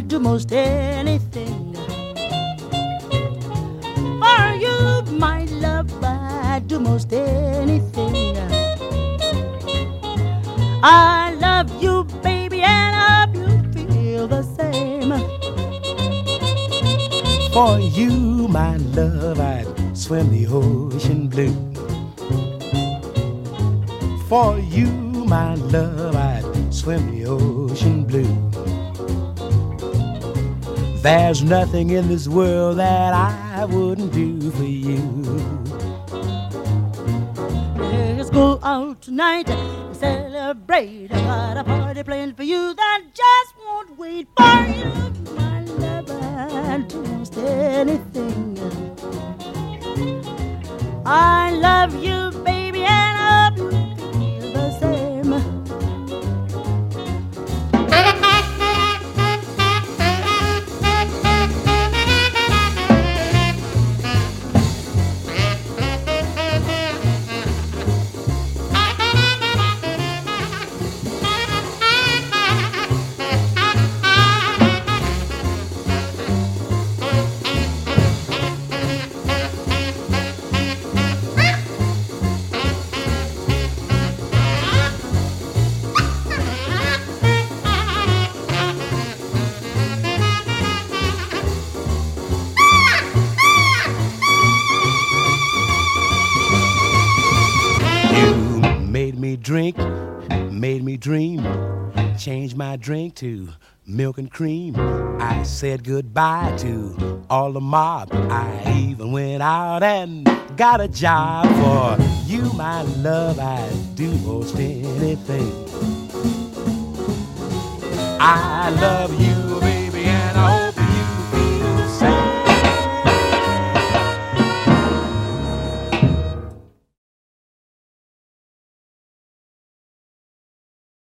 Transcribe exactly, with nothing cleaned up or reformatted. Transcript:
I'd do most anything. For you, my love, I'd do most anything. I love you, baby, and I hope you feel the same. For you, my love, I'd swim the ocean blue. For you, my love, I'd swim the ocean blue. There's nothing in this world that I wouldn't do for you. Let's go out tonight and celebrate. I got a party planned for you that just won't wait. For you, my love, I'd do most anything. I love you, baby, and I hope you feel the same. Drink, made me dream, changed my drink to milk and cream. I said goodbye to all the mob. I even went out and got a job. For you, my love, I'd do most anything. I love you,